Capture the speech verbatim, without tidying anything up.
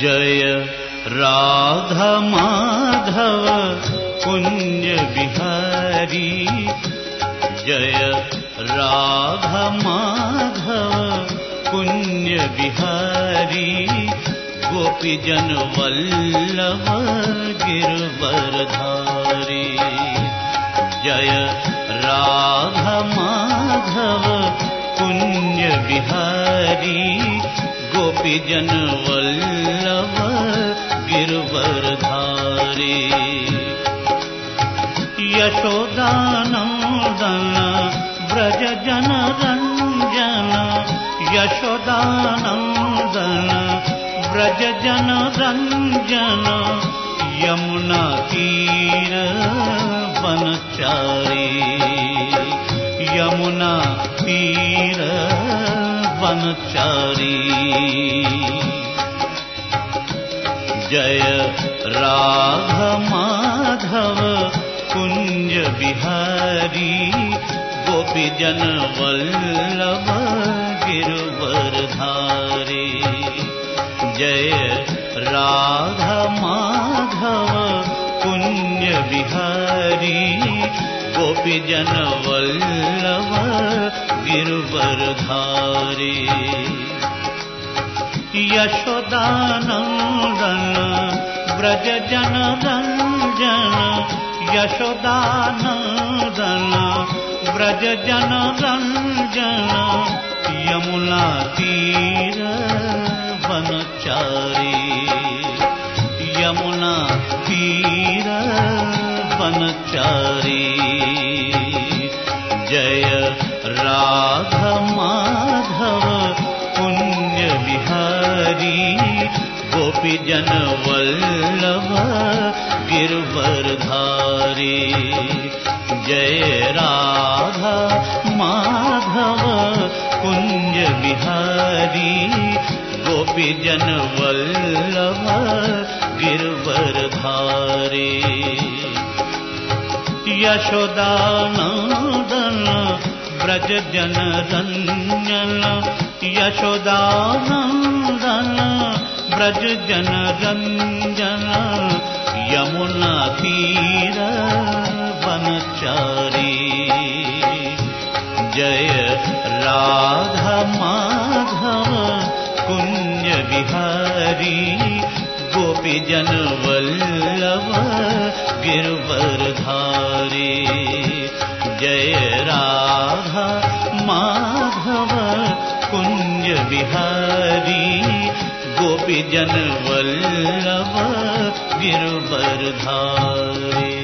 जय राधा माधव कुंज बिहारी, जय राधा माधव कुंज बिहारी, गोपी जन वल्लभ गिरवरधारी। जय राधा माधव कुंज बिहारी, गोपी जन वल्लभ गिरवरधारी। यशोदानंदन व्रज जन रंजन, यशोदानंदन व्रज जन रंजन, यमुना तीर वनचारी, यमुना तीर वनचारी। जय राधा माधव कुंज बिहारी, गोपी जन वल्लभ गिरवरधारी। जय राधा माधव कुंज बिहारी, गोपी जन वल्लभ गिरवरधारी। यशोदानंदन व्रज जन रंजन, यशोदानंदन व्रज जन रंजन, यमुना तीर वनचारी, यमुना तीर वनचारी। जय राधा माधव कुंज बिहारी, गोपी जन वल्लभ गिरवरधारी। जय राधा माधव कुंज बिहारी, गोपी जन वल्लभ गिरवरधारी। यशोदानंदन व्रज जन रंजन, यशोदानंदन व्रज जन रंजन, यमुना तीर वनचारी। जय राधा माधव कुंज बिहारी, गोपी जन वल्लभ गिरवरधारी। जय राधा माधव कुंज बिहारी, गोपी जन वल्लभ गिरवरधारी।